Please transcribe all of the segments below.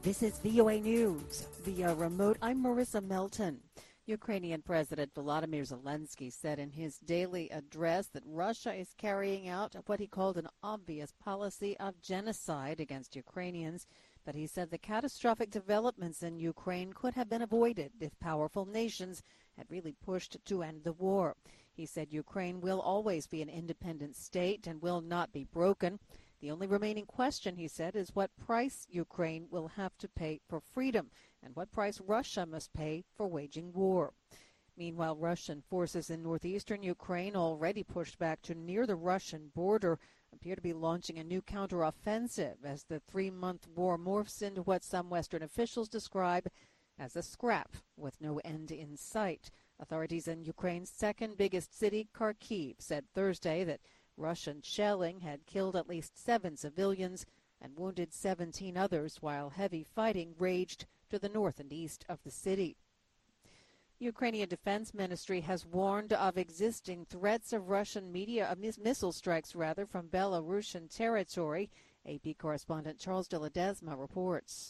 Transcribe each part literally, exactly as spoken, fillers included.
This is V O A News. Via remote, I'm Marissa Melton. Ukrainian President Volodymyr Zelensky said in his daily address that Russia is carrying out what he called an obvious policy of genocide against Ukrainians. But he said the catastrophic developments in Ukraine could have been avoided if powerful nations had really pushed to end the war. He said Ukraine will always be an independent state and will not be broken. The only remaining question, he said, is what price Ukraine will have to pay for freedom and what price Russia must pay for waging war. Meanwhile, Russian forces in northeastern Ukraine, already pushed back to near the Russian border, appear to be launching a new counteroffensive as the three-month war morphs into what some Western officials describe as a scrap with no end in sight. Authorities in Ukraine's second biggest city, Kharkiv, said Thursday that Russian shelling had killed at least seven civilians and wounded seventeen others, while heavy fighting raged to the north and east of the city. Ukrainian Defense Ministry has warned of existing threats of Russian media, of miss, missile strikes rather, from Belarusian territory. A P correspondent Charles de Ledesma reports.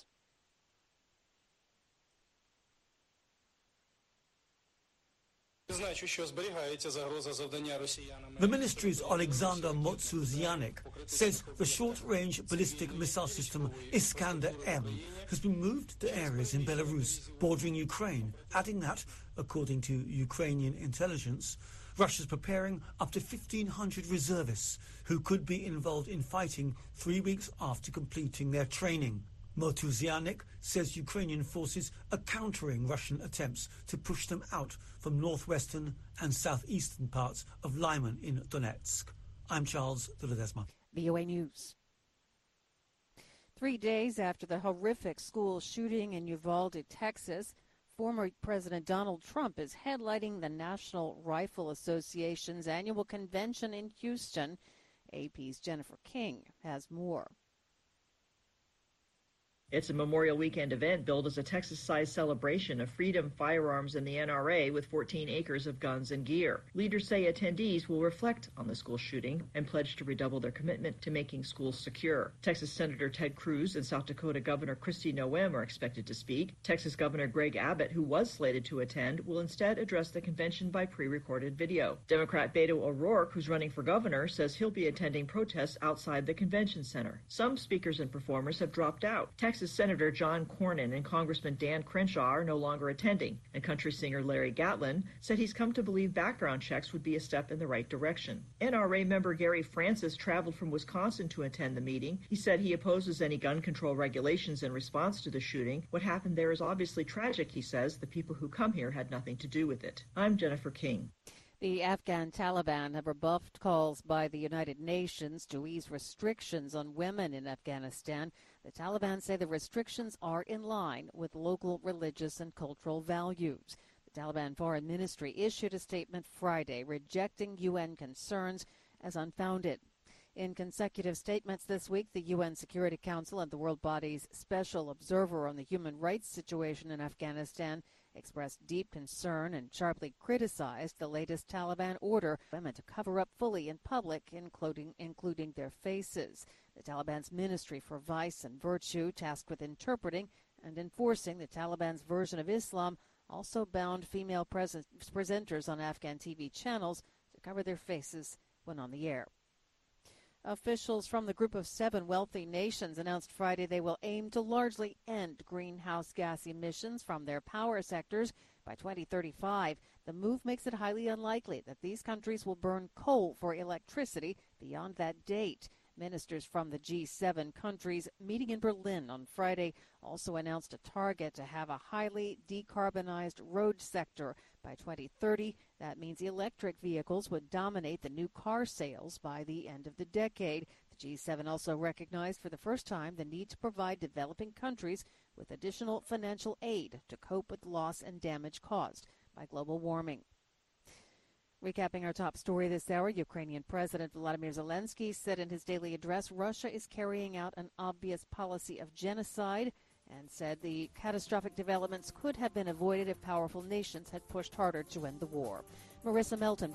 The ministry's Alexander Motsuzianik says the short-range ballistic missile system Iskander M has been moved to areas in Belarus bordering Ukraine, adding that, according to Ukrainian intelligence, Russia's preparing up to fifteen hundred reservists who could be involved in fighting three weeks after completing their training. Motuzianik says Ukrainian forces are countering Russian attempts to push them out from northwestern and southeastern parts of Lyman in Donetsk. I'm Charles de Ledesma. V O A News. Three days after the horrific school shooting in Uvalde, Texas, former President Donald Trump is headlining the National Rifle Association's annual convention in Houston. A P's Jennifer King has more. It's a Memorial Weekend event billed as a Texas-sized celebration of freedom, firearms, and the N R A with fourteen acres of guns and gear. Leaders say attendees will reflect on the school shooting and pledge to redouble their commitment to making schools secure. Texas Senator Ted Cruz and South Dakota Governor Kristi Noem are expected to speak. Texas Governor Greg Abbott, who was slated to attend, will instead address the convention by pre-recorded video. Democrat Beto O'Rourke, who's running for governor, says he'll be attending protests outside the convention center. Some speakers and performers have dropped out. Texas Senator John Cornyn and Congressman Dan Crenshaw are no longer attending, and country singer Larry Gatlin said he's come to believe background checks would be a step in the right direction. N R A member Gary Francis traveled from Wisconsin to attend the meeting. He said he opposes any gun control regulations in response to the shooting. What happened there is obviously tragic, he says. The people who come here had nothing to do with it. I'm Jennifer King. The Afghan Taliban have rebuffed calls by the United Nations to ease restrictions on women in Afghanistan. The Taliban say the restrictions are in line with local religious and cultural values. The Taliban Foreign Ministry issued a statement Friday rejecting U N concerns as unfounded. In consecutive statements this week, the U N Security Council and the world body's special observer on the human rights situation in Afghanistan expressed deep concern and sharply criticized the latest Taliban order for women to cover up fully in public, including, including their faces. The Taliban's Ministry for Vice and Virtue, tasked with interpreting and enforcing the Taliban's version of Islam, also bound female pres- presenters on Afghan T V channels to cover their faces when on the air. Officials from the Group of Seven Wealthy Nations announced Friday they will aim to largely end greenhouse gas emissions from their power sectors by twenty thirty-five. The move makes it highly unlikely that these countries will burn coal for electricity beyond that date. Ministers from the G seven countries meeting in Berlin on Friday also announced a target to have a highly decarbonized road sector by twenty thirty. That means electric vehicles would dominate the new car sales by the end of the decade. The G seven also recognized for the first time the need to provide developing countries with additional financial aid to cope with loss and damage caused by global warming. Recapping our top story this hour, Ukrainian President Volodymyr Zelensky said in his daily address Russia is carrying out an obvious policy of genocide and said the catastrophic developments could have been avoided if powerful nations had pushed harder to end the war. Marissa Melton,